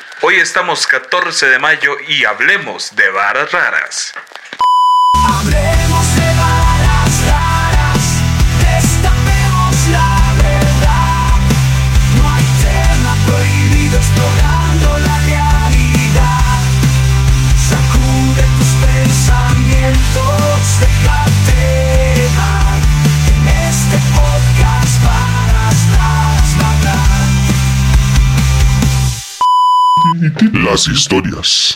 Hoy estamos 14 de mayo y hablemos de varas raras. Hablemos de varas raras, destapemos la verdad. No hay tema prohibido explorando la realidad. Sacude tus pensamientos, déjate llevar. En este podcast varas raras habrá. Las historias.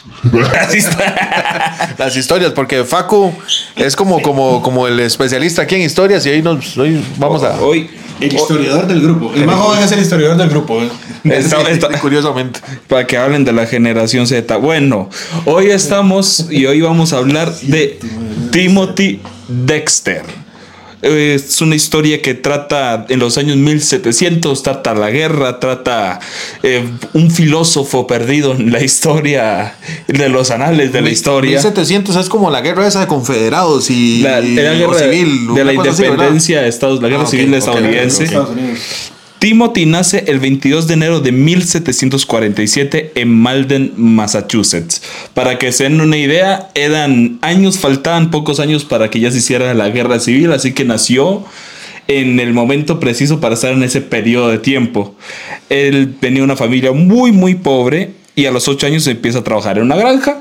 Las historias, porque Facu es como el especialista aquí en historias y hoy vamos a... Hoy, El historiador del grupo. El más joven es el historiador del grupo. Curiosamente. para que hablen de la generación Z. Bueno, hoy vamos a hablar de Timothy Dexter. Es una historia que trata en los años 1700, trata la guerra, trata un filósofo perdido en la historia de los anales de la historia. 1700 es como la guerra esa de confederados y La guerra civil, de la una cosa así, independencia de Estados, la guerra civil estadounidense. Estados Unidos. Timothy nace el 22 de enero de 1747 en Malden, Massachusetts. Para que se den una idea, faltaban pocos años para que ya se hiciera la guerra civil, así que nació en el momento preciso para estar en ese periodo de tiempo. Él tenía una familia muy, muy pobre y a los 8 años empieza a trabajar en una granja.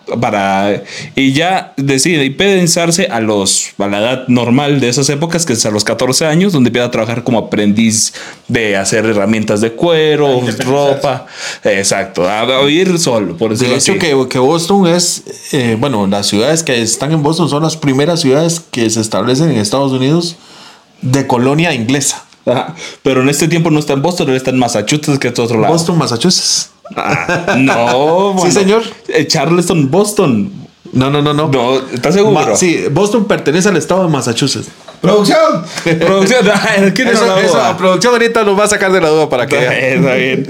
Y ya decide independizarse a la edad normal de esas épocas, que es a los 14 años, donde empieza a trabajar como aprendiz de hacer herramientas de cuero, ropa. Exacto, a vivir solo, por decirlo así. De hecho, que Boston es, las ciudades que están en Boston son las primeras ciudades que se establecen en Estados Unidos de colonia inglesa. Ajá. Pero en este tiempo no está en Boston, él está en Massachusetts, que es otro lado. Boston, Massachusetts. No, bueno, sí, señor. Charleston, Boston. No. No, ¿estás seguro? Sí, Boston pertenece al estado de Massachusetts. ¡Producción! Producción, ¿quién es la Eso, duda? la producción ahorita nos va a sacar de la duda para que Está bien.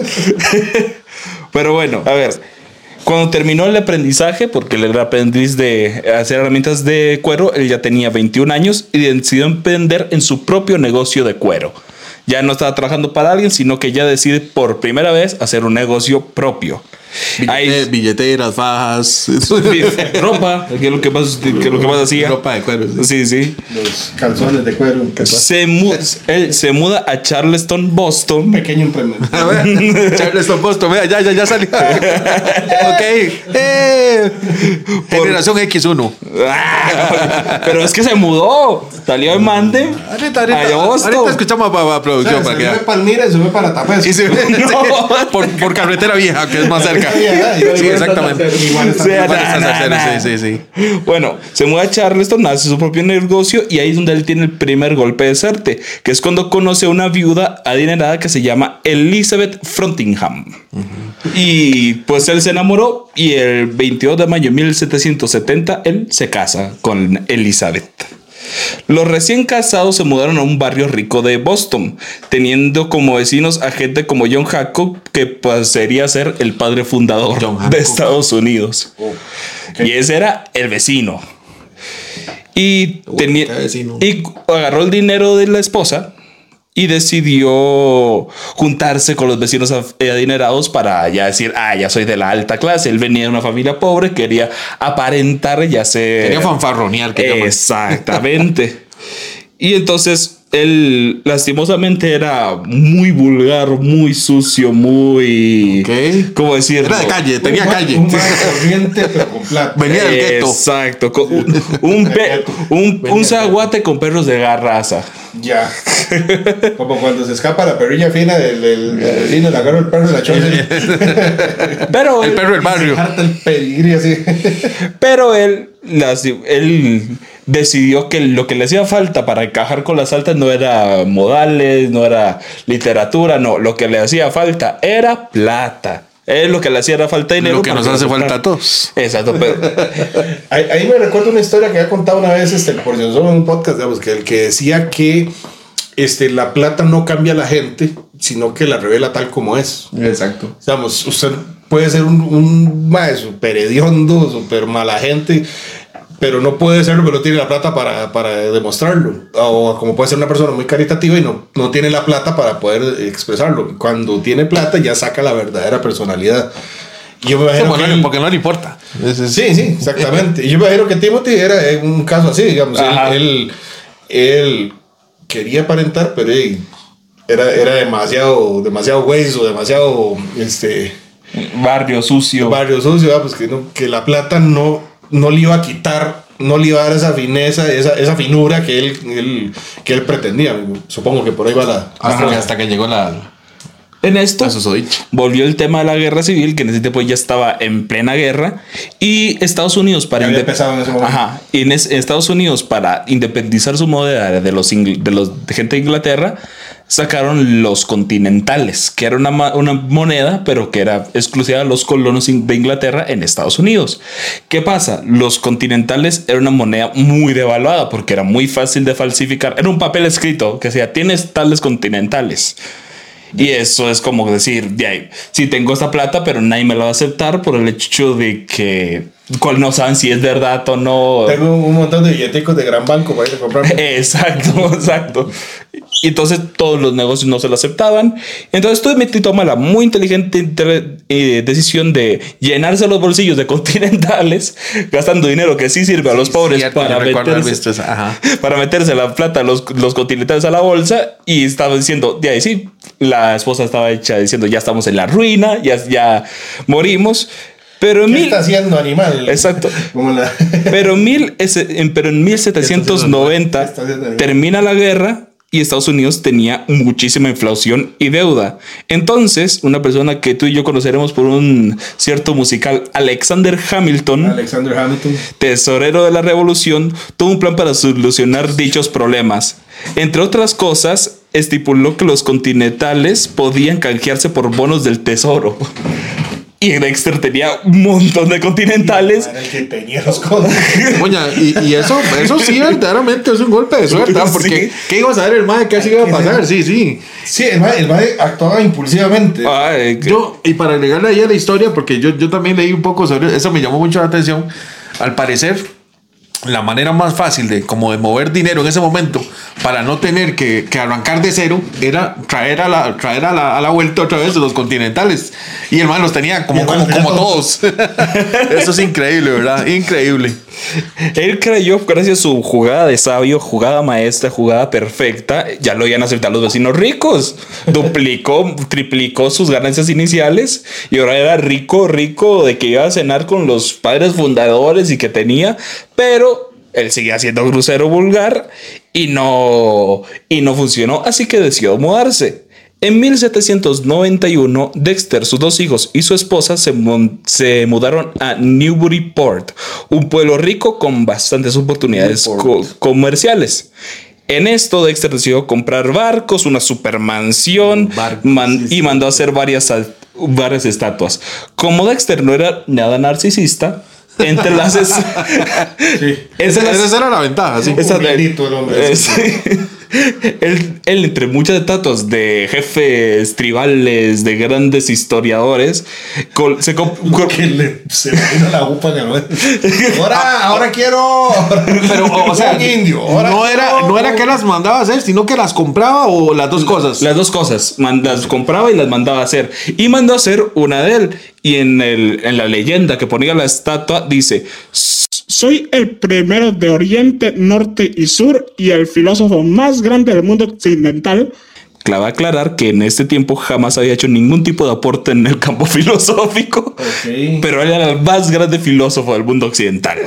Pero bueno, a ver. Cuando terminó el aprendizaje, porque él era aprendiz de hacer herramientas de cuero, él ya tenía 21 años y decidió emprender en su propio negocio de cuero. Ya no estaba trabajando para alguien, sino que ya decide por primera vez hacer un negocio propio. Billeteras, fajas, Ropa, que es lo que más hacía. ropa de cuero. Sí. Los calzones de cuero. Él se muda a Charleston, Boston. Pequeño emprendedor. A ver, Charleston Boston, vea, ya salió. Ok. Generación X1. Pero es que se mudó. Salió de Mande. Ahorita escuchamos para producción. Se Para fue que... para Palmira y se fue para Tapes. Y se- por carretera vieja, que es más cerca. Sí, exactamente. Sí. Bueno, se muda a Charleston, hace su propio negocio y ahí es donde él tiene el primer golpe de suerte, que es cuando conoce a una viuda adinerada que se llama Elizabeth Frontingham. Y pues él se enamoró y el 22 de mayo de 1770 él se casa con Elizabeth. Los recién casados se mudaron a un barrio rico de Boston, teniendo como vecinos a gente como John Hancock, que pasaría a ser el padre fundador de Estados Unidos. Y ese era el vecino. Y agarró el dinero de la esposa y decidió juntarse con los vecinos adinerados para ya decir, ya soy de la alta clase. Él venía de una familia pobre, quería aparentar, quería fanfarronear. Exactamente. Y entonces él lastimosamente era muy vulgar, muy sucio, muy... ¿Cómo decirlo? Era de calle, tenía calle. Un más corriente, pero con plata. Venía del gueto. Exacto. Un zaguate con perros de raza. Ya. Como cuando se escapa la perrilla fina del vecino, le agarra el perro de la chonza. Pero El perro del barrio. Harta el pedigrí así. Pero él decidió que lo que le hacía falta para encajar con las altas no era modales, no era literatura, no. Lo que le hacía falta era plata. Es lo que le hacía falta dinero. Lo que nos hace falta a todos. Exacto, pero... Ahí me recuerdo una historia que había contado una vez por si en un podcast, digamos, que el que decía que la plata no cambia a la gente, sino que la revela tal como es. Exacto. Digamos, usted puede ser un súper hediondo, súper mala gente, pero no puede serlo, pero no tiene la plata para demostrarlo. O como puede ser una persona muy caritativa y no tiene la plata para poder expresarlo. Cuando tiene plata ya saca la verdadera personalidad. Y yo me imagino que él- porque no le importa. Sí, exactamente. Y yo me imagino que Timothy era un caso así, digamos. Ajá. Él quería aparentar, pero era demasiado hueso, demasiado Barrio sucio. barrio sucio, pues que la plata no le iba a quitar, no le iba a dar esa fineza, esa finura que él pretendía. Supongo que por ahí va la... Hasta que llegó En esto a susodicho. volvió el tema de la guerra civil, que en ese tiempo ya estaba en plena guerra, y Estados Unidos para Ya había empezado en ese momento. Ajá, y en Estados Unidos para independizar su moneda de gente de Inglaterra, sacaron los continentales, que era una moneda, pero que era exclusiva de los colonos de Inglaterra en Estados Unidos. ¿Qué pasa? Los continentales era una moneda muy devaluada porque era muy fácil de falsificar. Era un papel escrito que decía, tienes tales continentales. Y eso es como decir, si tengo esta plata, pero nadie me la va a aceptar por el hecho de que no saben si es verdad o no. Tengo un montón de billeticos de gran banco para ir a comprar. Exacto. Y entonces todos los negocios no se lo aceptaban. Entonces Timothy toma la muy inteligente decisión de llenarse los bolsillos de continentales, gastando dinero que sí sirve a los pobres para meterse la plata, los continentales a la bolsa. Y estaba diciendo, sí, la esposa estaba hecha diciendo, ya estamos en la ruina, ya morimos. Pero ¿Qué está haciendo animal? Exacto. Pero en 1790 termina la guerra y Estados Unidos tenía muchísima inflación y deuda. Entonces, una persona que tú y yo conoceremos por un cierto musical, Alexander Hamilton, tesorero de la revolución, tuvo un plan para solucionar dichos problemas. Entre otras cosas, estipuló que los continentales podían canjearse por bonos del tesoro. Y Dexter tenía un montón de continentales. Era el que tenía los codos. Oña, y eso sí verdaderamente es un golpe de suerte, ¿verdad? Porque ¿qué iba a saber el mae que así iba a pasar? Sí. Sí, el mae actuaba impulsivamente. Y para agregarle ahí a la historia, porque yo también leí un poco sobre eso, me llamó mucho la atención. Al parecer, la manera más fácil de mover dinero en ese momento para no tener que arrancar de cero era traer a la vuelta otra vez de los continentales, y el man los tenía como todos. Eso es increíble, ¿verdad? Increíble. Él creyó, gracias a su jugada de sabio, jugada maestra, jugada perfecta, ya lo iban a aceptar los vecinos ricos. Triplicó sus ganancias iniciales y ahora era rico de que iba a cenar con los padres fundadores y que tenía, pero él seguía siendo grosero, vulgar y no funcionó, así que decidió mudarse. En 1791, Dexter, sus dos hijos y su esposa se mudaron a Newburyport, un pueblo rico con bastantes oportunidades comerciales. En esto, Dexter decidió comprar barcos, una supermansión y mandó a hacer varias estatuas. Como Dexter no era nada narcisista, entre las esa era la ventaja, sí. El hombre. Él, entre muchas estatuas de jefes tribales, de grandes historiadores, se vino la upa en el ahora quiero. Pero, o sea, indio. No era que las mandaba a hacer, sino que las compraba, o las dos cosas. Las dos cosas. Las compraba y las mandaba a hacer. Y mandó a hacer una de él. Y en la leyenda que ponía la estatua dice: soy el primero de Oriente, Norte y Sur y el filósofo más grande del mundo occidental. Clave aclarar que en este tiempo jamás había hecho ningún tipo de aporte en el campo filosófico, pero él era el más grande filósofo del mundo occidental.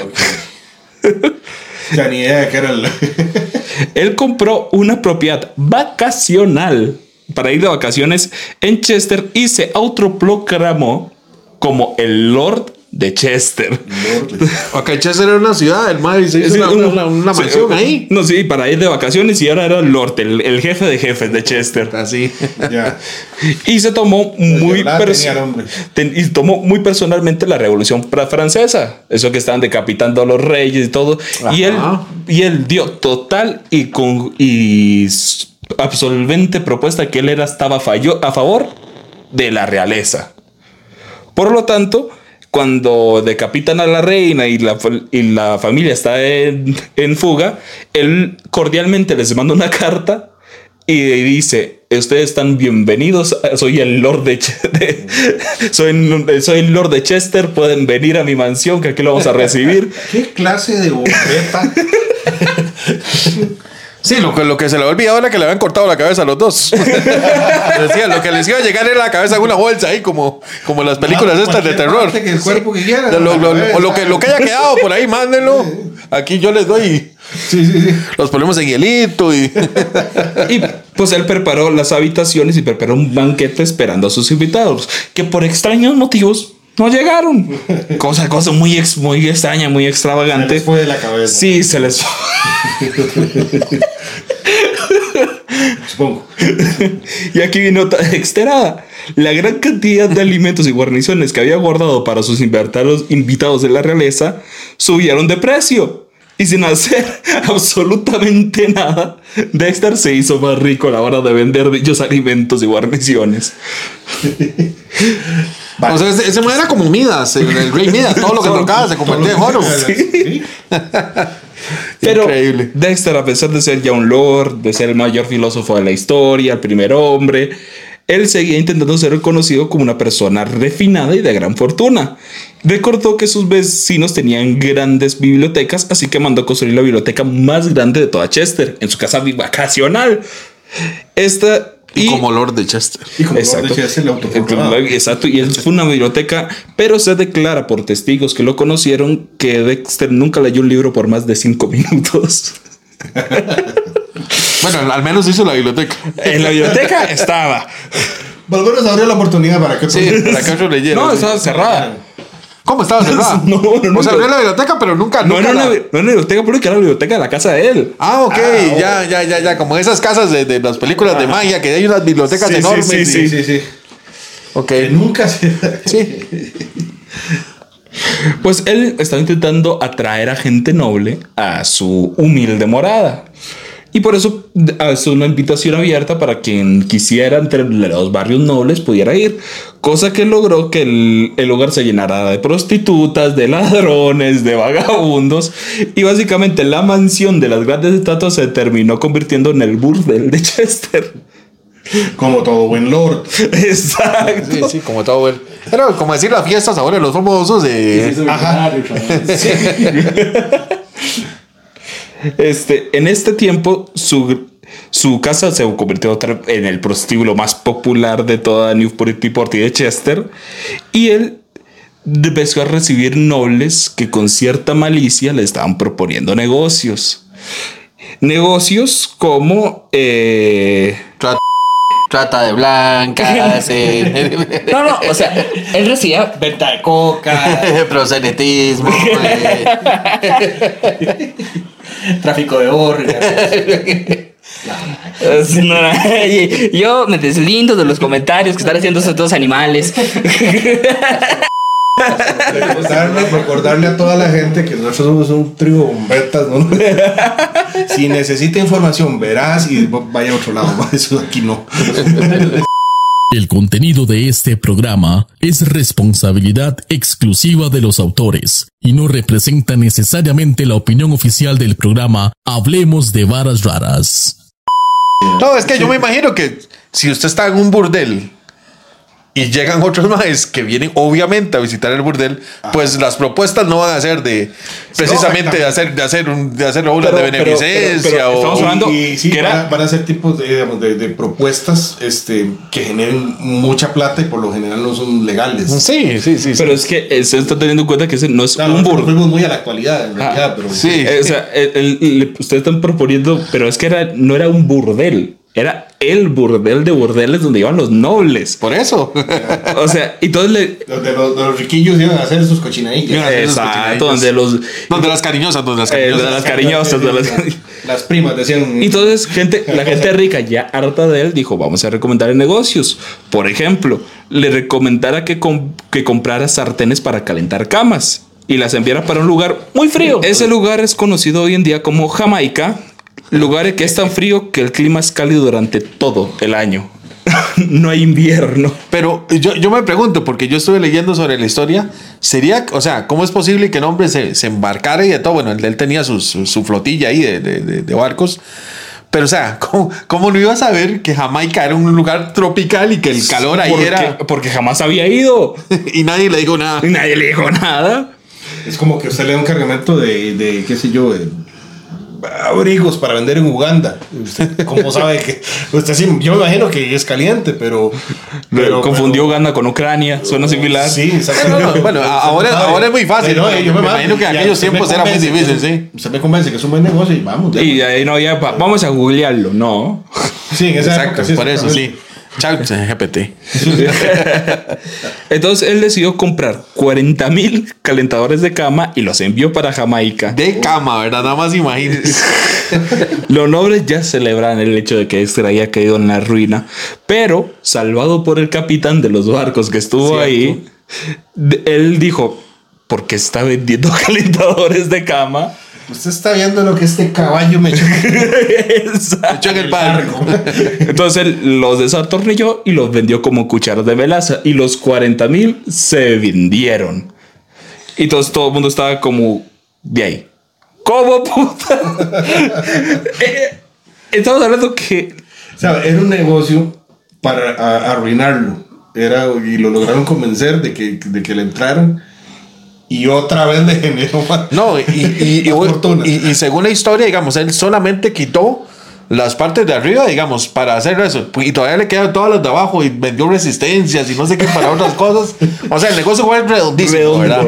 Ya ni idea de qué era Él compró una propiedad vacacional para ir de vacaciones en Chester y se autoproclamó como el Lord de Chester. Ok, Chester era una ciudad, el mae se hizo una mansión ahí. No, sí, para ir de vacaciones, y ahora era el Lord, el jefe de jefes de Chester. Así. Ya. Y se tomó tomó muy personalmente la Revolución Francesa. Eso que estaban decapitando a los reyes y todo. Y él dio total y absolvente propuesta que él estaba a favor de la realeza. Por lo tanto, cuando decapitan a la reina y la familia está en fuga, él cordialmente les manda una carta y dice: ustedes están bienvenidos, soy el Lord soy el Lord de Chester, pueden venir a mi mansión que aquí lo vamos a recibir. ¿Qué clase de bombeta? Sí, lo que se le olvidaba era que le habían cortado la cabeza a los dos. Decía, lo que les iba a llegar era la cabeza en una bolsa ahí, como las películas estas de terror. Que el cuerpo que quiera, Lo que haya quedado por ahí, mándenlo. Aquí yo les doy. Sí. Los ponemos en hielito y pues él preparó las habitaciones y preparó un banquete esperando a sus invitados, que por extraños motivos no llegaron. Cosa muy extraña, muy extravagante. Se les fue de la cabeza. Sí, se les fue. Supongo. Y aquí vino exterada. La gran cantidad de alimentos y guarniciones que había guardado para sus invitados de la realeza subieron de precio. Y sin hacer absolutamente nada, Dexter se hizo más rico a la hora de vender dichos alimentos y guarniciones. Vale. O sea, ese man era como Midas, el rey Midas. Todo lo que tocaba se convertía en oro. Sí. Pero increíble. Dexter, a pesar de ser ya un lord, de ser el mayor filósofo de la historia, el primer hombre, él seguía intentando ser reconocido como una persona refinada y de gran fortuna. Recordó que sus vecinos tenían grandes bibliotecas, así que mandó construir la biblioteca más grande de toda Chester, en su casa vacacional. Y como Lord de Chester. Y como Exacto. Lord de Chester le autoproclamaba. Exacto, y fue una biblioteca, pero se declara por testigos que lo conocieron que Dexter nunca leyó un libro por más de 5 minutos. Bueno, al menos hizo la biblioteca. En la biblioteca estaba. Volvemos a abrir la oportunidad para que Sí, para que otros leyeran. No, sí. estaba cerrada. ¿Cómo estaba cerrada? No, O sea, abrió la biblioteca, pero nunca. No nunca era la- una biblioteca pública, era la biblioteca de la casa de él. Ah, ok, ya. Como esas casas de las películas de magia, que hay unas bibliotecas Sí, sí, enormes. sí, Sí. Ok. Que nunca se... Sí. Pues él estaba intentando atraer a gente noble a su humilde morada. Y por eso hace una invitación abierta para quien quisiera entre los barrios nobles pudiera ir. Cosa que logró que el lugar se llenara de prostitutas, de ladrones, de vagabundos. Y básicamente la mansión de las grandes estatuas se terminó convirtiendo en el burdel de Chester. Como todo buen lord. Exacto. Sí, como todo el. Pero como decir las fiestas ahora, los famosos de. Ajá. En este tiempo, su casa se convirtió en el prostíbulo más popular de toda Newport y de Chester. Y él empezó a recibir nobles que con cierta malicia le estaban proponiendo negocios. Negocios como... Trata de blancas, No, o sea, él recibía venta de coca, proselitismo. tráfico de órganos. Yo me deslindo de los comentarios que están haciendo esos dos animales. Recordarle a toda la gente que nosotros somos un trío bombetas, ¿no? Si necesita información veraz y vaya a otro lado, eso aquí no. El contenido de este programa es responsabilidad exclusiva de los autores y no representa necesariamente la opinión oficial del programa Hablemos de Varas Raras. No, es que yo me imagino que si usted está en un burdel y llegan otros maes que vienen obviamente a visitar el burdel, pues las propuestas no van a ser de precisamente de hacer obras de beneficencia pero estamos hablando Y sí, que era... van a ser tipos de propuestas que generen mucha plata y por lo general no son legales. Sí. Pero es que se está teniendo en cuenta que ese no es Claro, un nosotros burdel. fuimos muy a la actualidad, en realidad, pero sí. O sea, ustedes están proponiendo, pero es que no era un burdel. Era el burdel de burdeles donde iban los nobles. Por eso. O sea, y todos donde los riquillos iban a hacer sus cochinadillas. Exacto, donde Las cariñosas. las cariñosas. Las primas decían. Y entonces la gente rica, ya harta de él, dijo: vamos a recomendarle negocios. Por ejemplo, le recomendara que comprara sartenes para calentar camas y las enviara para un lugar muy frío. Ese lugar es conocido hoy en día como Jamaica. Lugar que es tan frío que el clima es cálido durante todo el año. No hay invierno. Pero yo me pregunto, porque yo estuve leyendo sobre la historia, o sea, ¿cómo es posible que el hombre se embarcara y de todo? Bueno, él tenía su flotilla ahí de barcos, Pero, o sea, ¿cómo no iba a saber que Jamaica era un lugar tropical y que el calor ahí era? Porque jamás había ido. Y nadie le dijo nada. Y nadie le dijo nada. Es como que usted le da un cargamento de qué sé yo, de abrigos para vender en Uganda. ¿Usted cómo sabe que usted sí? Yo me imagino que es caliente, pero Confundió Uganda con Ucrania. Suena similar. Sí, exactamente. No, bueno, ahora es muy fácil. No, yo me imagino que en aquellos tiempos era muy difícil, sí. Usted me convence que es un buen negocio y vamos. Y ahí no había. Vamos a googlearlo. No. Sí, en esa Exacto, época, sí, por eso, sí. exactamente. Chao, GPT. Entonces él decidió comprar 40,000 calentadores de cama y los envió para Jamaica. De cama, ¿verdad? Nada más imagínense. Los nobles ya celebran el hecho de que Dexter haya caído en la ruina, pero salvado por el capitán de los barcos que estuvo ahí, él dijo: ¿por qué está vendiendo calentadores de cama? Usted está viendo lo que este caballo me echó. Echó en el barco. Entonces él los desatornilló y los vendió como cucharas de melaza. Y los 40,000 se vendieron. Y entonces todo el mundo estaba como de ahí. ¿Cómo puta? Estamos hablando que... O sea, era un negocio para arruinarlo. Y lo lograron convencer de que le entraran. Y otra vez le generó más. No, y fortuna. Y según la historia, digamos, él solamente quitó las partes de arriba, digamos, para hacer eso. Y todavía le quedan todas las de abajo y vendió resistencias y no sé qué para otras cosas. O sea, el negocio fue redondísimo, ¿verdad?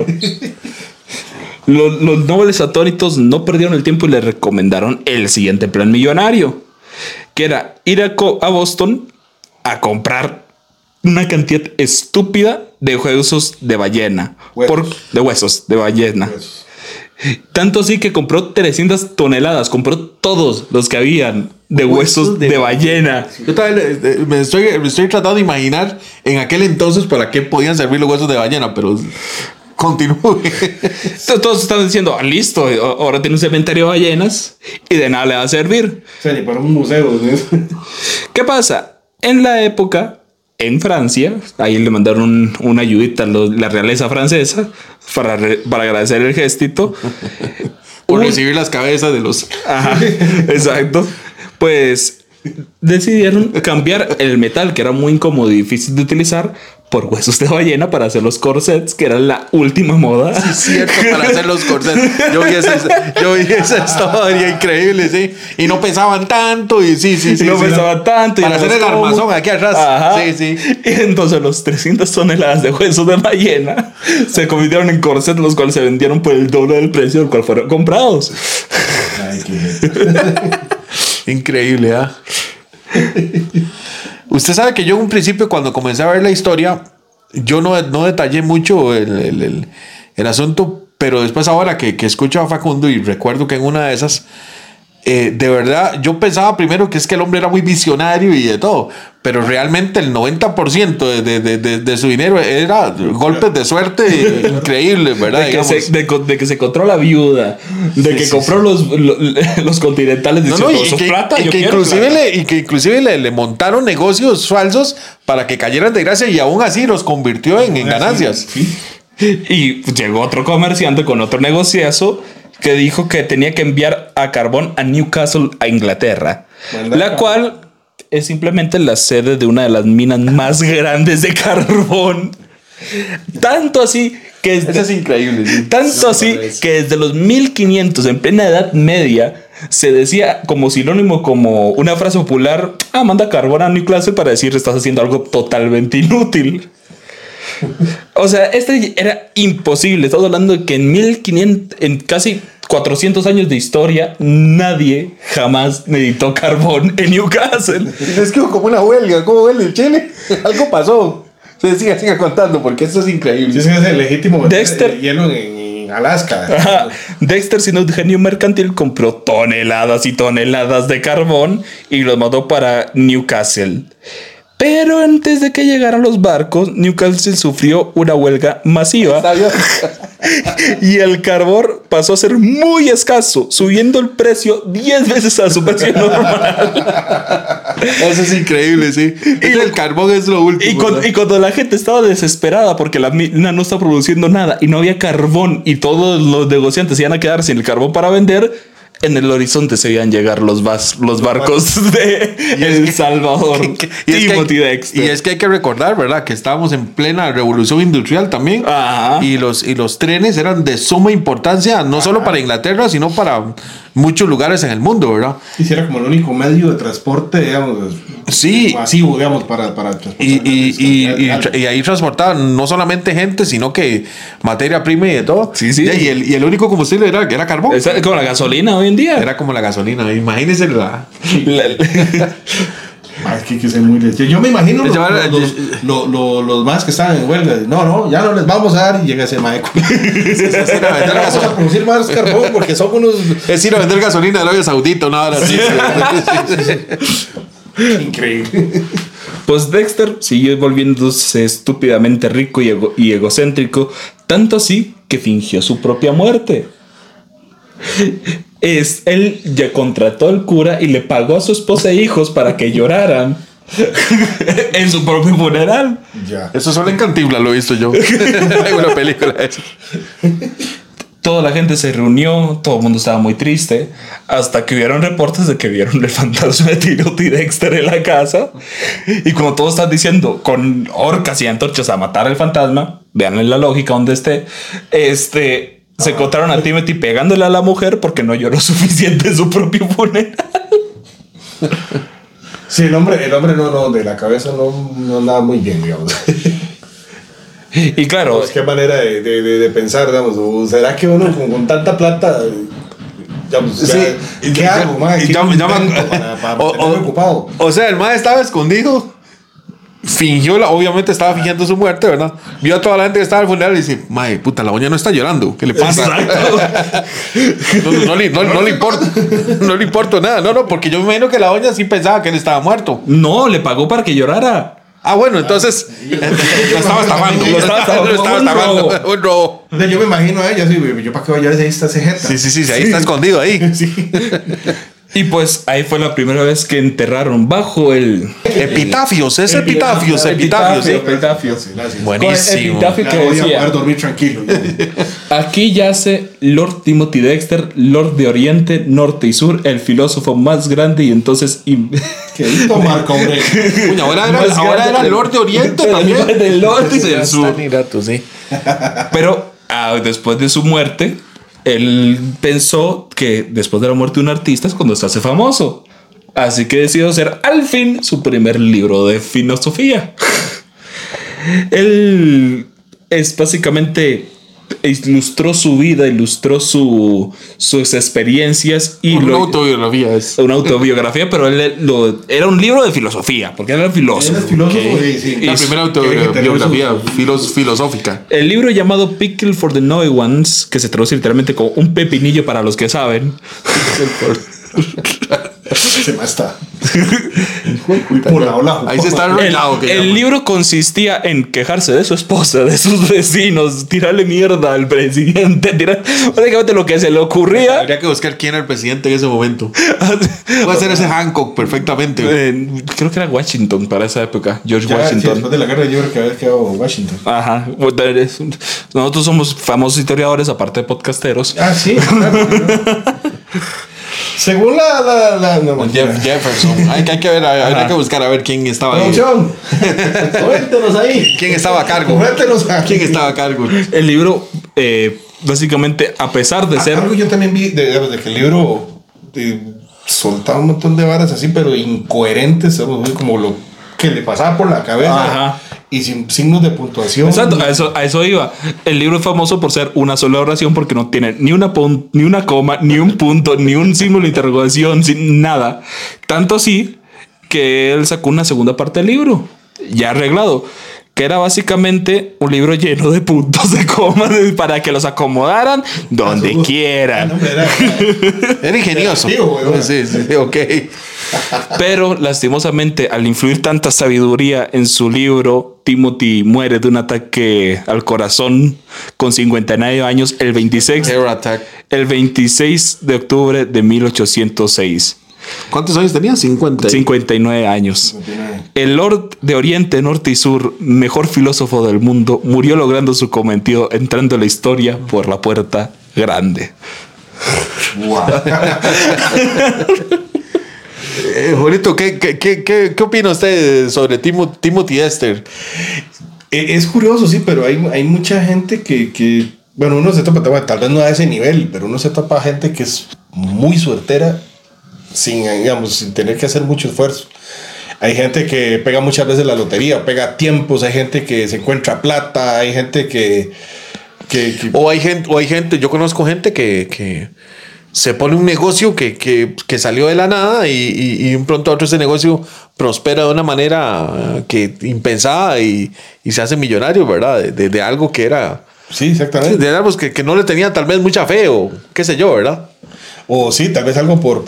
Los nobles atónitos no perdieron el tiempo y le recomendaron el siguiente plan millonario, que era ir a Boston a comprar una cantidad estúpida de huesos de ballena. De huesos de ballena. Huesos. Tanto así que compró 300 toneladas. Compró todos los que habían de huesos de ballena. Yo también me estoy tratando de imaginar en aquel entonces para qué podían servir los huesos de ballena, pero continúe. Todos estaban diciendo: listo, ahora tiene un cementerio de ballenas y de nada le va a servir. O sea, ni para un museo. ¿No? ¿Qué pasa? En la época, en Francia, ahí le mandaron una ayudita a la realeza francesa para agradecer el gestito. Por recibir las cabezas de los... Ajá, exacto. Pues decidieron cambiar el metal, que era muy incómodo y difícil de utilizar, por huesos de ballena para hacer los corsets, que era la última moda. Sí, es cierto, para hacer los corsets. Yo vi esa historia increíble, sí. Y no pesaban tanto, y sí. No pesaban tanto. Para hacer el armazón aquí atrás. Ajá. Sí. Y entonces los 300 toneladas de huesos de ballena se convirtieron en corsets, los cuales se vendieron por el doble del precio del cual fueron comprados. Ay, qué... Increíble, ¿ah? Usted sabe que yo en un principio, cuando comencé a ver la historia, yo no detallé mucho el asunto, pero después ahora que escucho a Facundo y recuerdo que en una de esas, de verdad, yo pensaba primero que es que el hombre era muy visionario y de todo, pero realmente el 90% de su dinero era golpes de suerte increíbles, ¿verdad? De que se encontró la viuda, de que compró los continentales diciendo y que inclusive le montaron negocios falsos para que cayeran de gracia y aún así los convirtió en ganancias. Sí. Y llegó otro comerciante con otro negociazo que dijo que tenía que enviar a carbón a Newcastle, a Inglaterra, la cual es simplemente la sede de una de las minas más grandes de carbón. Tanto así que Eso es increíble. Sí. Tanto así que desde los 1500, en plena Edad Media, se decía como sinónimo, como una frase popular: manda carbón a Newcastle, para decir estás haciendo algo totalmente inútil. O sea, este era imposible. Estamos hablando de que en 1500, en casi 400 años de historia, nadie jamás necesitó carbón en Newcastle. Es que como una huelga, ¿cómo huele el Chile? Algo pasó. Siga contando, porque esto es increíble. Es el legítimo Dexter, hielo en Alaska. Ajá. Dexter, sin un genio mercantil, compró toneladas y toneladas de carbón y los mandó para Newcastle. Pero antes de que llegaran los barcos, Newcastle sufrió una huelga masiva y el carbón pasó a ser muy escaso, subiendo el precio 10 veces a su precio normal. Eso es increíble, sí. Y el carbón es lo último. Y cuando la gente estaba desesperada porque la mina no está produciendo nada y no había carbón y todos los negociantes iban a quedar sin el carbón para vender, En el horizonte se veían llegar los barcos de El Salvador. Timothy Dexter. Y es que hay que recordar, ¿verdad? Que estábamos en plena revolución industrial también. Ajá. Y los trenes eran de suma importancia, no solo para Inglaterra, sino para muchos lugares en el mundo, ¿verdad? Y era como el único medio de transporte, digamos, Sí. masivo, digamos, para transportar. Y ahí transportaban no solamente gente, sino que materia prima y de todo. Sí, sí. Y el único combustible era carbón. Es como la gasolina hoy en día. Era como la gasolina. Imagínense la... Es que ser muy yo me imagino los más que estaban en huelga. No, ya no les vamos a dar. Y llega ese maeco. Vamos a producir más carbón porque son unos. Es ir a vender gasolina de Arabia Saudita, una hora así. Increíble. Pues Dexter siguió volviéndose estúpidamente rico y egocéntrico, tanto así que fingió su propia muerte. Él ya contrató al cura y le pagó a su esposa e hijos para que lloraran en su propio funeral. Ya. Eso solo en Cantinflas lo he visto yo. Hay una película de eso. Toda la gente se reunió, todo el mundo estaba muy triste, hasta que hubieron reportes de que vieron el fantasma de Timothy Dexter en la casa. Y como todos están diciendo, con orcas y antorchas a matar al fantasma, vean la lógica donde esté, se encontraron a Timothy pegándole a la mujer porque no lloró suficiente en su propio funeral. Sí, el hombre no, de la cabeza no andaba muy bien, digamos. Y claro, Pues qué manera de pensar, digamos. ¿O será que uno con tanta plata, ¿qué hago, man? ¿Qué invento para mantenerme ocupado? O sea, el mae estaba escondido. Obviamente estaba fingiendo su muerte, ¿verdad? Vio a toda la gente que estaba al funeral y dice: mae, puta, la doña no está llorando. ¿Qué le pasa? No le importa. No le importa nada. No, porque yo me imagino que la doña sí pensaba que él estaba muerto. no, le pagó para que llorara. Ah, bueno, entonces lo estaba estafando. Lo estaba estafando. Un robo. Yo me imagino a ella, sí, yo para qué voy a llorar si ahí está ese jeta. Sí, ahí está escondido ahí. Sí. Y pues ahí fue la primera vez que enterraron bajo el Epitafios, sí. epitafios. Sí, gracias. Buenísimo. Epitafio que Ya voy a decía: poder dormir tranquilo. aquí yace Lord Timothy Dexter, Lord de Oriente, Norte y Sur, el filósofo más grande y entonces Qué lindo marca, hombre. Uy, ahora era el Lord de Oriente también. del Norte y del Sur. Sí. Pero después de su muerte, él pensó que después de la muerte de un artista es cuando se hace famoso. Así que decidió hacer al fin su primer libro de filosofía. Él es básicamente ilustró su vida, ilustró sus experiencias y Una autobiografía es. una autobiografía, pero era un libro de filosofía, porque él era filósofo. Eres filósofo, sí. La primera autobiografía filosófica. El libro llamado Pickle for the Know Ones, que se traduce literalmente como un pepinillo para los que saben. Se me está. Ahí se está arruinado. El libro consistía en quejarse de su esposa, de sus vecinos, tirarle mierda al presidente, básicamente lo que se le ocurría. Habría que buscar quién era el presidente en ese momento. Puede ser ese Hancock perfectamente. Creo que era Washington para esa época, George Sí, Washington. después de la guerra yo creo que había quedado Washington. Ajá. Nosotros somos famosos historiadores, aparte de podcasteros. Ah, sí, claro. Según Jefferson. Hay que ver, habría que buscar a ver quién estaba ahí. producción, cuéntenos ahí. ¿Quién estaba a cargo? Cuéntenos ahí. ¿Quién estaba a cargo? El libro, básicamente, a pesar de ser... Algo yo también vi de que el libro soltaba un montón de varas así, pero incoherentes, como lo que le pasaba por la cabeza. Ajá. Y sin signos de puntuación. Exacto, a eso iba. El libro es famoso por ser una sola oración porque no tiene ni una coma, ni un punto, ni un símbolo de interrogación, sin nada. Tanto así que él sacó una segunda parte del libro, ya arreglado, que era básicamente un libro lleno de puntos, de comas, para que los acomodaran donde quieran. Era ingenioso. Sí, ok. Pero lastimosamente, al influir tanta sabiduría en su libro, Timothy muere de un ataque al corazón con 59 años el 26 de octubre de 1806. ¿Cuántos años tenía? 59 años. El Lord de Oriente, Norte y Sur, mejor filósofo del mundo, murió logrando su cometido, entrando a la historia por la puerta grande. Julito, ¿qué opina usted sobre Timothy Esther? Es curioso, sí, pero hay mucha gente que bueno, uno se topa, tal vez no a ese nivel, pero uno se topa gente que es muy suertera sin tener que hacer mucho esfuerzo. Hay gente que pega muchas veces la lotería, pega tiempos, hay gente que se encuentra plata, hay gente que O hay gente, yo conozco gente que se pone un negocio que salió de la nada y de un pronto a otro ese negocio prospera de una manera que impensada y se hace millonario, ¿verdad? De algo que era... Sí, exactamente. De algo que no le tenía tal vez mucha fe o qué sé yo, ¿verdad? O sí, tal vez algo por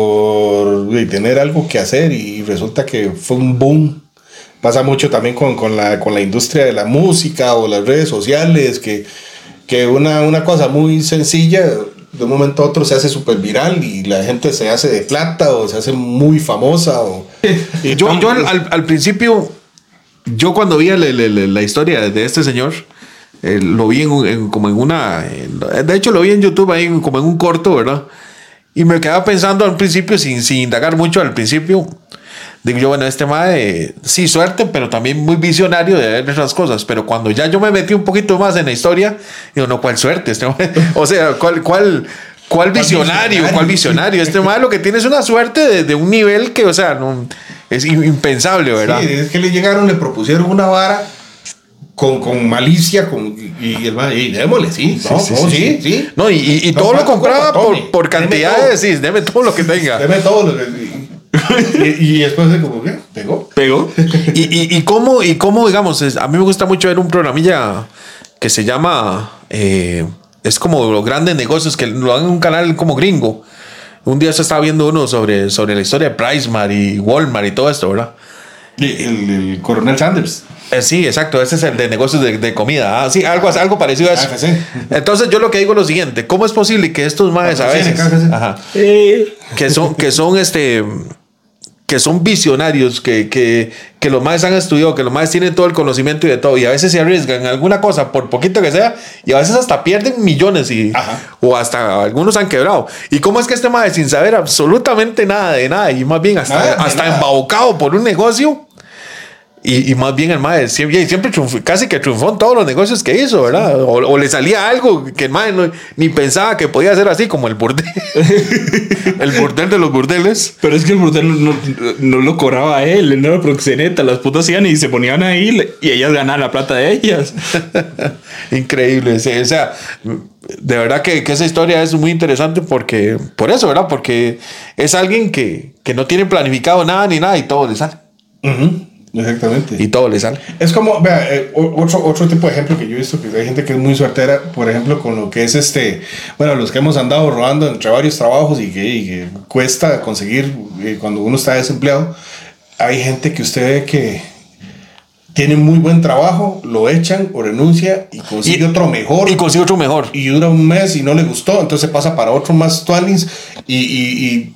tener algo que hacer y resulta que fue un boom. Pasa mucho también con la industria de la música o las redes sociales, que una cosa muy sencilla de un momento a otro se hace súper viral y la gente se hace de plata o se hace muy famosa. Yo al principio, yo cuando vi la historia de este señor, lo vi como en una... de hecho lo vi en YouTube ahí como en un corto, ¿verdad? Y me quedaba pensando al principio, sin indagar mucho al principio, digo yo, bueno, este mae, sí, suerte, pero también muy visionario de ver esas cosas. Pero cuando ya yo me metí un poquito más en la historia, digo, no, ¿cuál suerte? Este mae, o sea, ¿cuál visionario? ¿Cuál visionario? Este mae lo que tiene es una suerte de un nivel que, o sea, no, es impensable, ¿verdad? Sí, es que le propusieron una vara con malicia, y el man, y démosle, sí. No, y todo lo compraba por cantidades, sí, deme todo lo que tenga. Deme todo lo que... y después de como, ¿qué? ¿Pegó? y cómo, digamos, a mí me gusta mucho ver un programilla que se llama, es como los grandes negocios, que lo dan en un canal como gringo. Un día se estaba viendo uno sobre la historia de PriceMart y Walmart y todo esto, ¿verdad? El Coronel Sanders. Sí, exacto, ese es el de negocios de comida. Sí, algo parecido a eso. KFC. Entonces yo lo que digo es lo siguiente: ¿cómo es posible que estos maes a veces que son visionarios, que los maes han estudiado, que los maes tienen todo el conocimiento y de todo, y a veces se arriesgan en alguna cosa por poquito que sea, y a veces hasta pierden millones o hasta algunos han quebrado? ¿Y cómo es que este mae, sin saber absolutamente nada de nada, y más bien hasta embaucado por un negocio, y más bien el mae siempre casi que triunfó en todos los negocios que hizo, ¿verdad? O le salía algo que el mae ni pensaba que podía ser así, como el burdel. El burdel de los burdeles. Pero es que el burdel no lo cobraba a él no era proxeneta. Las putas iban y se ponían ahí y ellas ganaban la plata de ellas. Increíble, sí, o sea, de verdad que esa historia es muy interesante por eso, ¿verdad? Porque es alguien que no tiene planificado nada ni nada y todo le sale. Exactamente. Y todo le sale. Es como, vea, otro tipo de ejemplo que yo he visto, que hay gente que es muy suertera, por ejemplo, con lo que es los que hemos andado rodando entre varios trabajos y que cuesta conseguir cuando uno está desempleado. Hay gente que usted ve que tiene muy buen trabajo, lo echan o renuncia y consigue otro mejor. Y dura un mes y no le gustó, entonces pasa para otro más tuanis y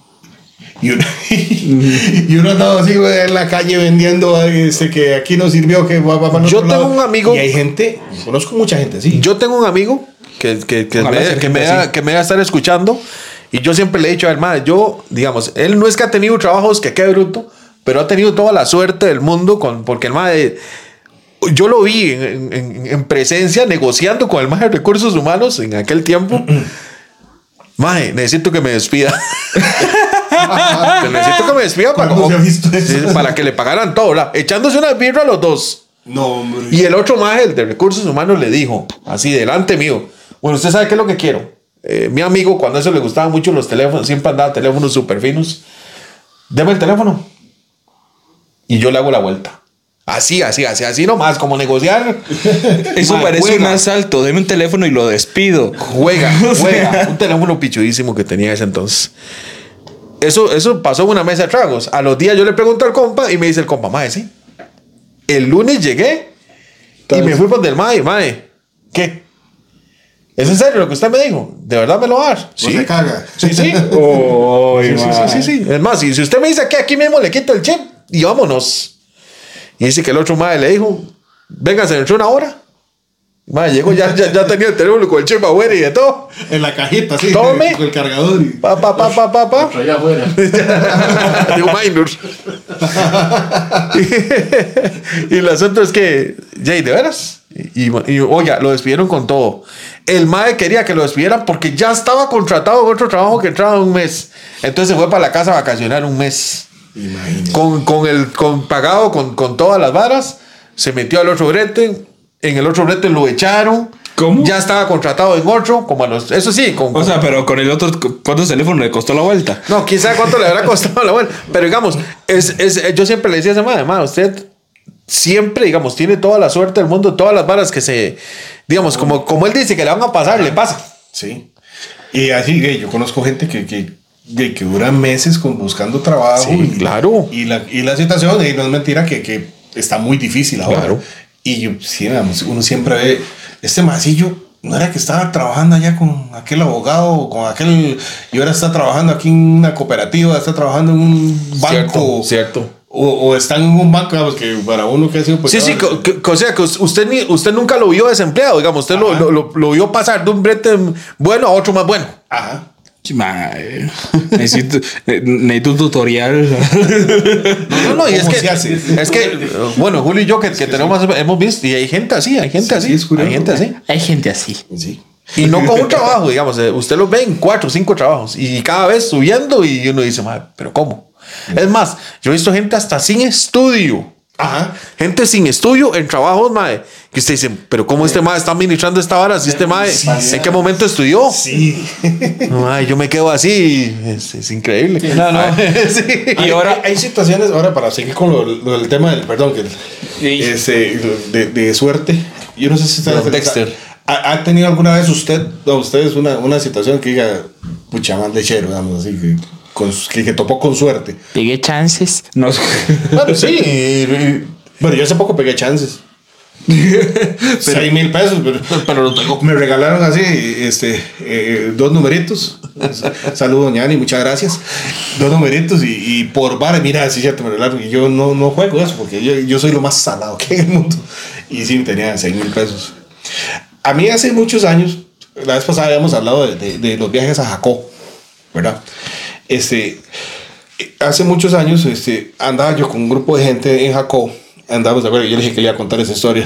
uno andaba así, güey, en la calle vendiendo que aquí no sirvió, que va para yo tengo un amigo, y hay gente, conozco mucha gente así. Yo tengo un amigo que me va a estar escuchando, y yo siempre le he dicho a él, madre, digamos, él no es que ha tenido trabajos que quede bruto, pero ha tenido toda la suerte del mundo porque el madre, yo lo vi en presencia negociando con el madre de recursos humanos en aquel tiempo. Madre, necesito que me despida. Necesito que me despida para que le pagaran todo, ¿verdad? Echándose una birra a los dos. No, hombre. Y el otro más, el de recursos humanos, le dijo, así delante mío: bueno, usted sabe qué es lo que quiero. Mi amigo, cuando a eso le gustaban mucho los teléfonos, siempre andaba teléfonos súper finos. Deme el teléfono y yo le hago la vuelta. Así nomás, como negociar. Eso parece un asalto. Deme un teléfono y lo despido. Juega. Un teléfono pichudísimo que tenía ese entonces. Eso pasó en una mesa de tragos. A los días yo le pregunto al compa y me dice el compa: mae, sí. El lunes llegué y me fui por del mae. ¿Qué? ¿Es en serio lo que usted me dijo? ¿De verdad me lo va a dar? Sí. Se caga. Sí. Sí. Es más, si usted me dice que aquí mismo le quito el chip y vámonos. Y dice que el otro mae le dijo: véngase dentro de una hora. Mae, llego, ya tenía el teléfono con el chip afuera y de todo. En la cajita, sí. Tome. Con el cargador. Y... Pa. Allá afuera. De un minor. Y el asunto es que, Jay, ¿de veras? Y oiga, lo despidieron con todo. El mae quería que lo despidieran porque ya estaba contratado en otro trabajo que entraba en un mes. Entonces se fue para la casa a vacacionar un mes. Con pagado con todas las varas. Se metió al otro brete. En el otro brete lo echaron. ¿Cómo? Ya estaba contratado en otro. Eso sí. O sea, pero con el otro, ¿cuántos teléfonos le costó la vuelta? No, quién sabe cuánto le habrá costado la vuelta. Pero digamos, yo siempre le decía a ese madre, usted siempre, digamos, tiene toda la suerte del mundo, todas las varas que se, digamos, como él dice que le van a pasar, le pasa. Sí. Y así, yo conozco gente que dura meses buscando trabajo. Sí, claro. Y la situación, y no es mentira que está muy difícil ahora. Claro. Y yo, sí, uno siempre ve, este masillo, no era que estaba trabajando allá con aquel abogado, con aquel, y ahora está trabajando aquí en una cooperativa, está trabajando en un banco. Cierto. O está en un banco, digamos, que para uno que ha sido... Pues, sí, o sea, que usted nunca lo vio desempleado, digamos, usted lo vio pasar de un brete bueno a otro más bueno. Ajá. Necesito un tutorial. No, y es que bueno, Julio y yo que tenemos, hemos visto, y hay gente así, hay gente así. Sí. Y no con un trabajo, digamos, usted los ve en 4 o 5 trabajos y cada vez subiendo y uno dice, madre, pero ¿cómo? Es más, yo he visto gente hasta sin estudio. Ajá. Gente sin estudio en trabajos, mae, que usted dice, pero ¿cómo este mae está administrando esta vara? Si este mae, ¿en qué momento estudió? Sí. Ay, yo me quedo así, es increíble. Sí, no. Sí. Y ahora hay situaciones, ahora para seguir con lo del tema del, perdón, que de suerte. Yo no sé si Dexter. ¿Ha tenido alguna vez ustedes una situación que diga, pucha, más lechero, digamos así, que topó con suerte? Pegué chances. No. Bueno, sí. Bueno, yo hace poco pegué chances. 6,000 pesos, pero lo tengo. Me regalaron así 2 numeritos. Saludos, doña Ani, muchas gracias. 2 numeritos y por bar, mira, sí, cierto, me regalaron. Y yo no juego eso porque yo soy lo más salado que hay en el mundo. Y sí, tenía 6,000 pesos. A mí hace muchos años, la vez pasada habíamos hablado de los viajes a Jacó, ¿verdad? Hace muchos años andaba yo con un grupo de gente en Jacó. Andábamos, yo le dije que le iba a contar esa historia.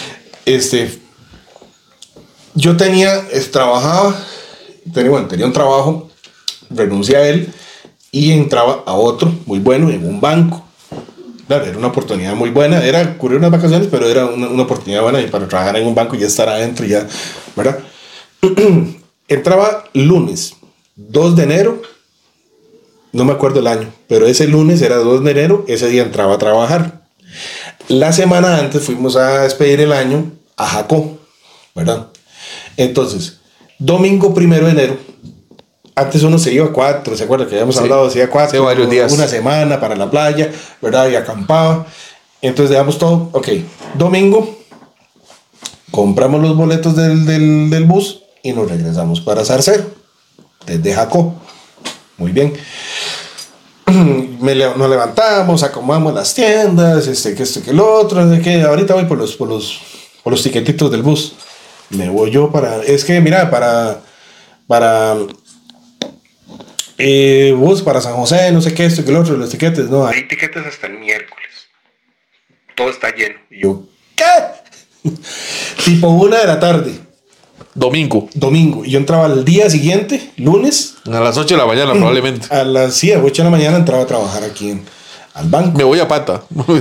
Yo trabajaba, tenía un trabajo, renuncié a él y entraba a otro muy bueno en un banco. Claro, era una oportunidad muy buena, era cubrir unas vacaciones, pero era una oportunidad buena y para trabajar en un banco y ya estar adentro, ya, ¿verdad? Entraba lunes 2 de enero, no me acuerdo el año, pero ese lunes era 2 de enero, ese día entraba a trabajar. La semana antes fuimos a despedir el año a Jacó, ¿verdad? Entonces, domingo 1 de enero, antes uno se iba 4, ¿se acuerda que habíamos hablado? Se iba 4, varios días. Una semana para la playa, ¿verdad? Y acampaba. Entonces dejamos todo, ok, domingo, compramos los boletos del bus y nos regresamos para Zarcero, desde Jacó. Muy bien. Nos levantamos, acomodamos las tiendas, que esto, que el otro, ahorita voy por los tiquetitos del bus. Me voy yo bus para San José, no sé qué, esto, que el otro, los tiquetes, no, hay tiquetes hasta el miércoles. Todo está lleno. Y yo, ¿qué? Tipo 1 de la tarde. Domingo. Y yo entraba al día siguiente, lunes. A las 8 de la mañana, probablemente. A las 8 de la mañana entraba a trabajar aquí al banco. Me voy a pata.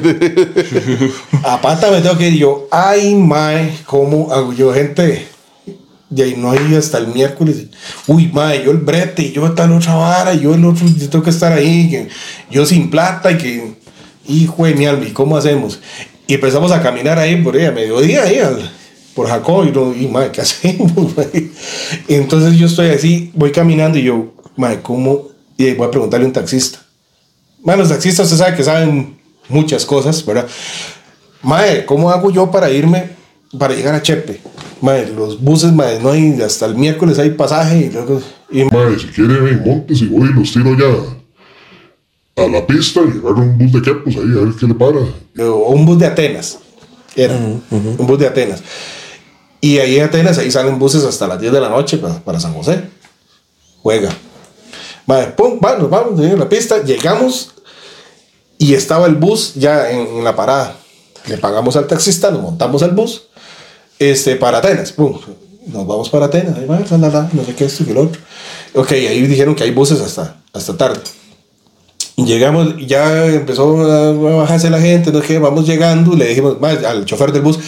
A pata me tengo que ir yo. Ay, mae, ¿cómo hago yo, gente? Y ahí no hay hasta el miércoles. Uy, mae, yo el brete, y yo tal otra vara, y yo el otro, yo tengo que estar ahí, que yo sin plata, y que, hijo de mi alma, ¿y cómo hacemos? Y empezamos a caminar ahí por ahí a mediodía, ahí por Jacó, y mae, ¿qué hacemos? Y entonces yo estoy así, voy caminando, y yo, mae, ¿cómo? Y voy a preguntarle a un taxista. Mae, los taxistas, usted sabe que saben muchas cosas, ¿verdad? Mae, ¿cómo hago yo para llegar a Chepe? Mae, los buses, mae, no hay, hasta el miércoles hay pasaje y luego... Mae, si quiere ven, montes y voy y los tiro ya a la pista y agarro un bus de Quepos ahí, a ver qué le para. O un bus de Atenas. Era un bus de Atenas. Y ahí en Atenas, ahí salen buses hasta las 10 de la noche para San José. Juega. Vale, pum, nos vamos en la pista, llegamos y estaba el bus ya en la parada. Le pagamos al taxista, nos montamos al bus para Atenas. Pum, nos vamos para Atenas. Ahí va, no sé qué, esto y lo otro. Ok, ahí dijeron que hay buses hasta tarde. Y llegamos, ya empezó a bajarse la gente, no sé qué, vamos llegando. Le dijimos al chofer del bus,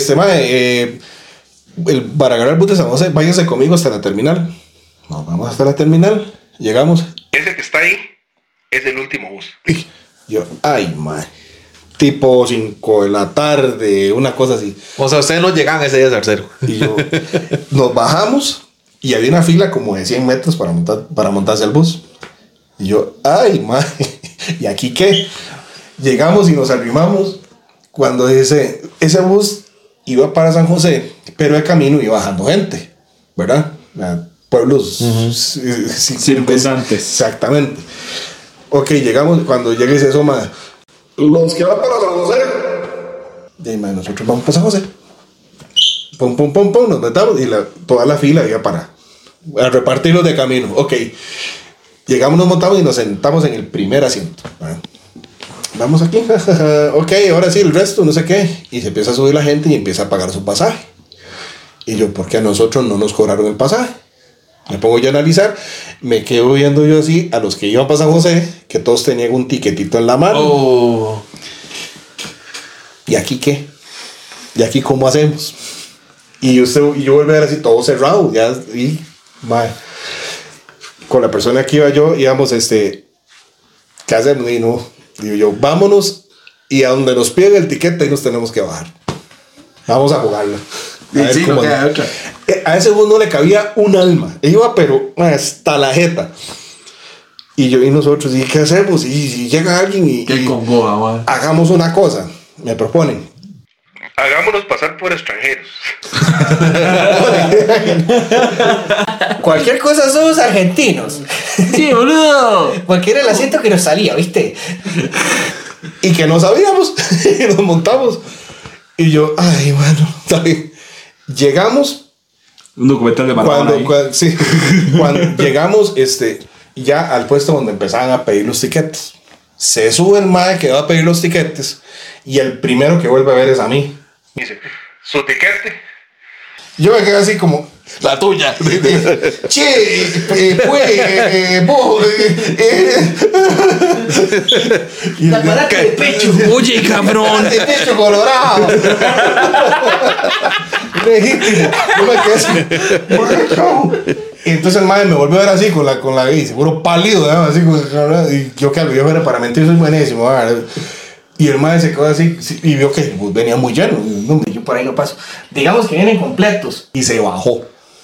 para agarrar el bus de San José, váyase conmigo hasta la terminal. Nos vamos hasta la terminal. Llegamos. Ese que está ahí es el último bus. Yo, ay, man. Tipo 5 de la tarde, una cosa así. O sea, ustedes no llegan ese día tercero. Y yo, nos bajamos y había una fila como de 100 metros para montarse al bus. Y yo, ay, man. ¿Y aquí qué? Llegamos y nos arrimamos cuando ese bus iba para San José, pero el camino iba bajando gente, ¿verdad? Pueblos circundantes. Exactamente. Ok, llegamos, cuando llegue ese soma, los que van para San José. Y nosotros vamos para San José. Pum, pum, pum, pum, nos metamos y toda la fila iba a repartirlos de camino. Ok, llegamos, nos montamos y nos sentamos en el primer asiento. Vamos aquí. Ok, ahora sí, el resto, no sé qué. Y se empieza a subir la gente y empieza a pagar su pasaje. Y yo, ¿por qué a nosotros no nos cobraron el pasaje? Me pongo yo a analizar, me quedo viendo yo así a los que iban para San José, que todos tenían un tiquetito en la mano. Oh. ¿Y aquí qué? ¿Y aquí cómo hacemos? Y yo volví a ver así todo cerrado, ya, y madre, con la persona que iba yo, íbamos, ¿qué hacemos? Y no, digo yo, vámonos, y a donde nos piden el tiquete, ahí nos tenemos que bajar. Vamos a jugarla. Sí, no queda otra. A ese bus no le cabía un alma. Iba, pero hasta la jeta. Y nosotros, ¿y qué hacemos? Y si llega alguien y congoja, man. Hagamos una cosa. Me proponen. Hagámonos pasar por extranjeros. Cualquier cosa somos argentinos. Sí, boludo. Cualquier el acento que nos salía, ¿viste? Y que no sabíamos. Y nos montamos. Y yo, ay, bueno, está bien. Llegamos. Un documental de Maradona. Cuando llegamos ya al puesto donde empezaban a pedir los tiquetes. Se sube el mae que va a pedir los tiquetes y el primero que vuelve a ver es a mí. Dice, ¿su tiquete? Yo me quedé así como, la tuya. Che, vos. La parate de pecho. Oye, cabrón. De pecho colorado. Legítimo. Yo me quedé así. Y entonces el madre me volvió a ver así con la y seguro pálido, ¿no? Así y yo que yo para mentir soy buenísimo, ¿verdad? Y el madre se quedó así y vio que venía muy lleno. Yo por ahí no paso. Digamos que vienen completos. Y se bajó.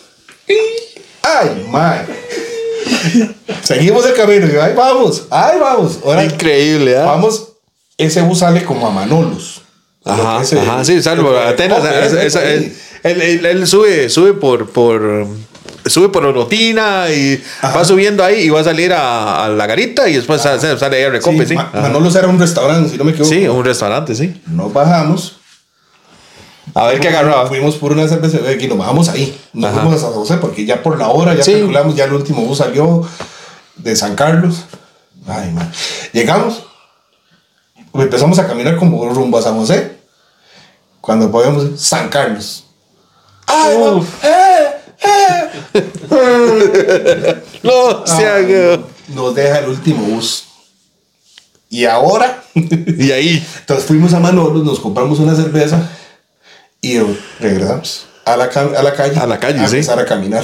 Ay, madre. Seguimos el camino. Y ahí vamos. Ahora, increíble, ¿eh? Vamos. Ese bus sale como a Manolos. Ajá, sí, salvo Atenas. Él sube por Orotina y va subiendo ahí y va a salir a la garita y después sale ahí a Recope, sí. Manolos era un restaurante, si no me equivoco. Sí, un restaurante, sí. Nos bajamos. A ver qué agarraba. Fuimos por una cerveza y nos bajamos ahí. Nos fuimos a San José porque ya por la hora, ya calculamos, ya el último bus salió de San Carlos. Ay, man. Llegamos. Empezamos a caminar como rumbo a San José. Cuando podíamos San Carlos. ¡Ay, no! Nos deja el último bus. Y ahora. Y ahí. Entonces fuimos a Manolos, nos compramos una cerveza y regresamos a la calle. A la calle, sí. Empezar a caminar.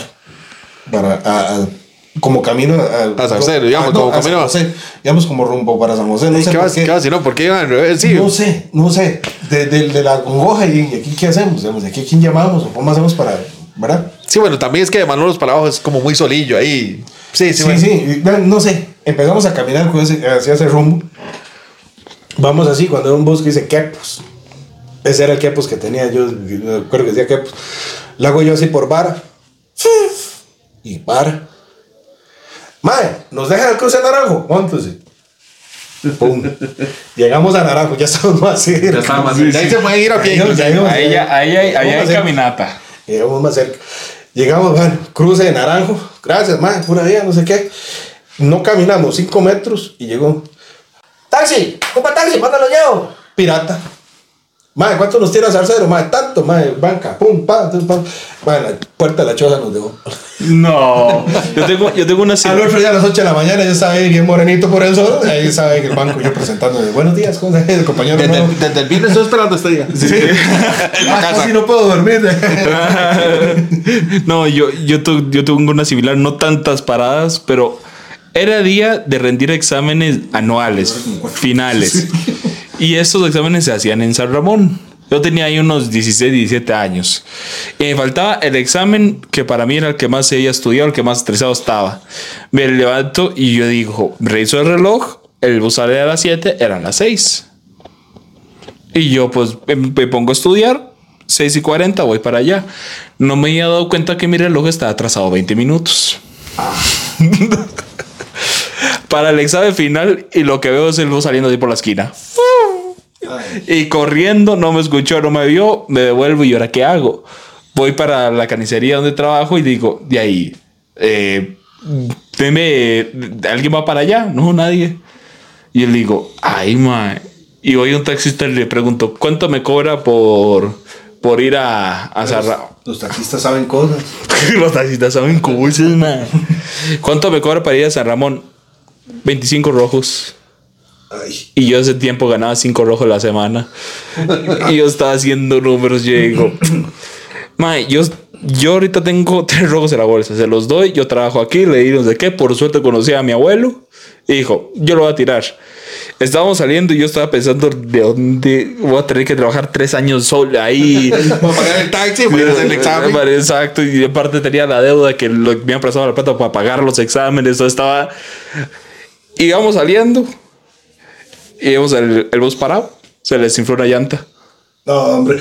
Como camino a San José, digamos, como camino a San José, digamos, como rumbo para San José. No sé por qué. Casi no, porque iban al revés, sí. No sé. De la congoja y aquí, ¿qué hacemos? ¿De aquí a quién llamamos? ¿O cómo hacemos para.? ¿Verdad? Sí, bueno, también es que de Manolos para abajo es como muy solillo ahí. Sí. No sé. Empezamos a caminar hacia ese rumbo. Vamos así, cuando hay un bosque dice Quepos. Ese era el Quepos que tenía yo. Recuerdo que decía Quepos. Lo hago yo así por vara. Y para. Mae, nos deja el cruce de Naranjo. Móntese. Pum. Llegamos a Naranjo, ya estamos más cerca. Ya ahí se pueden ir a pie. Ahí hay caminata. Llegamos más cerca. Llegamos, bueno, cruce de Naranjo. Gracias, mae, pura vida, no sé qué. No caminamos 5 metros y llegó. ¡Taxi! ¡Compa taxi! ¿Cuándo lo llevo? Pirata. Mae, ¿cuánto nos tira Zarcero? Mae, tanto, mae, banca, pum, pa, pam. Mae, la puerta de la choza nos dejó. No. Yo tengo una Al otro día a las 8 de la mañana, ya sabe, bien morenito por el sol. Ahí sabe que el banco, yo presentándome. Buenos días, ¿cómo estás? El compañero. Desde el viernes estoy esperando este día. Sí. Casi no puedo dormir. No, yo tengo una similar, no tantas paradas, pero era día de rendir exámenes anuales, finales. Y esos exámenes se hacían en San Ramón. Yo tenía ahí unos 16, 17 años. Y me faltaba el examen que para mí era el que más se había estudiado, el que más estresado estaba. Me levanto y yo digo, reviso el reloj, el bus sale a las 7, eran las 6. Y yo pues me pongo a estudiar, 6:40, voy para allá. No me había dado cuenta que mi reloj estaba atrasado 20 minutos. Para el examen final, y lo que veo es el bus saliendo de ahí por la esquina. Y corriendo, no me escuchó, no me vio, me devuelvo y ahora ¿qué hago? Voy para la carnicería donde trabajo y digo, de ahí, ¿alguien va para allá? No, nadie. Y él digo, ay, mae. Y voy a un taxista y le pregunto, ¿cuánto me cobra por ir a San Ramón? Los taxistas saben cosas. Los taxistas saben cosas, mae. ¿Cuánto me cobra para ir a San Ramón? 25 rojos. Ay. Y yo ese tiempo ganaba 5 rojos la semana. Y yo estaba haciendo números. Yo digo, mae, yo ahorita tengo 3 rojos en la bolsa. Se los doy. Yo trabajo aquí. Le di no sé qué. Por suerte conocí a mi abuelo. Y dijo, yo lo voy a tirar. Estábamos saliendo y yo estaba pensando de dónde voy a tener que trabajar 3 años solo ahí. Voy a pagar el taxi, voy a hacer el examen. Exacto. Y aparte tenía la deuda que me habían prestado la plata para pagar los exámenes. Todo estaba... Íbamos saliendo. Y vemos el bus parado. Se les infló una llanta. No, hombre.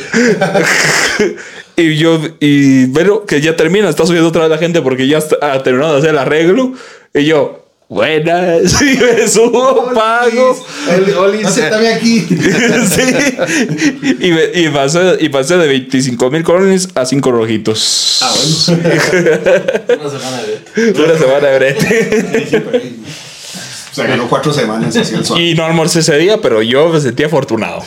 y bueno, que ya termina. Está subiendo otra vez la gente porque ya ha terminado de hacer el arreglo. Y yo, buenas. Y me subo, pago. Acéptame aquí. Sí. Y pasé de 25,000 colones a 5 rojitos. Ah, bueno. Una semana de brete. O sea, ganó 4 semanas así el suave. Y no almorcé ese día, pero yo me sentí afortunado.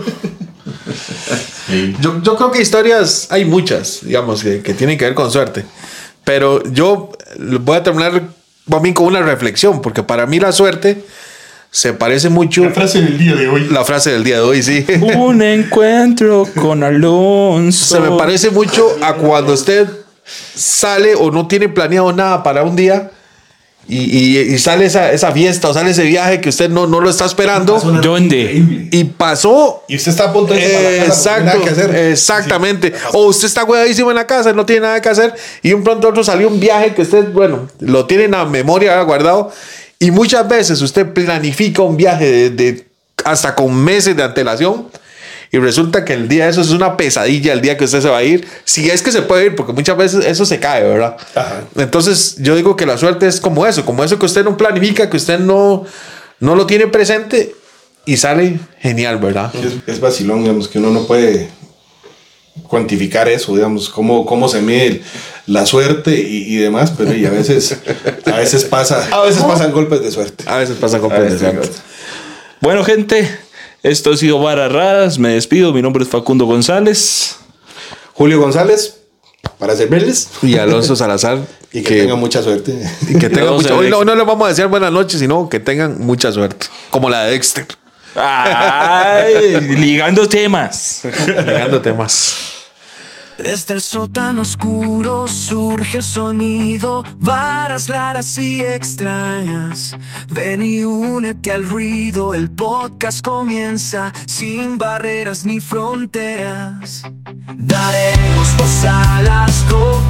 Yo creo que historias hay muchas, digamos, que tienen que ver con suerte. Pero yo voy a terminar también con una reflexión, porque para mí la suerte se parece mucho. La frase del día de hoy. La frase del día de hoy, sí. Un encuentro con Alonso. Se me parece mucho a cuando usted sale o no tiene planeado nada para un día. Y sale esa fiesta o sale ese viaje que usted no lo está esperando. ¿Dónde? Y pasó. Y usted está a punto de irse para la casa porque no tiene nada que hacer. Exactamente. Sí. O usted está huevadísimo en la casa, no tiene nada que hacer. Y un pronto otro salió un viaje que usted, bueno, lo tiene en la memoria guardado. Y muchas veces usted planifica un viaje de hasta con meses de antelación. Y resulta que el día de eso es una pesadilla, el día que usted se va a ir. Si es que se puede ir, porque muchas veces eso se cae, ¿verdad? Ajá. Entonces yo digo que la suerte es como eso que usted no planifica, que usted no lo tiene presente y sale genial, ¿verdad? Es vacilón, digamos, que uno no puede cuantificar eso, digamos, cómo se mide la suerte y demás, pero y a veces pasan golpes de suerte. A veces pasan golpes de suerte. Bueno, gente, esto ha sido Varas Raras. Me despido. Mi nombre es Facundo González. Julio González, para servirles. Y Alonso Salazar. Y que tengan mucha suerte. Y que tengan mucha... Hoy no les vamos a decir buenas noches, sino que tengan mucha suerte. Como la de Dexter. Ay, ligando temas. Ligando temas. Desde el sótano oscuro surge el sonido, varas raras y extrañas. Ven y únete al ruido, el podcast comienza sin barreras ni fronteras. Daremos voz a las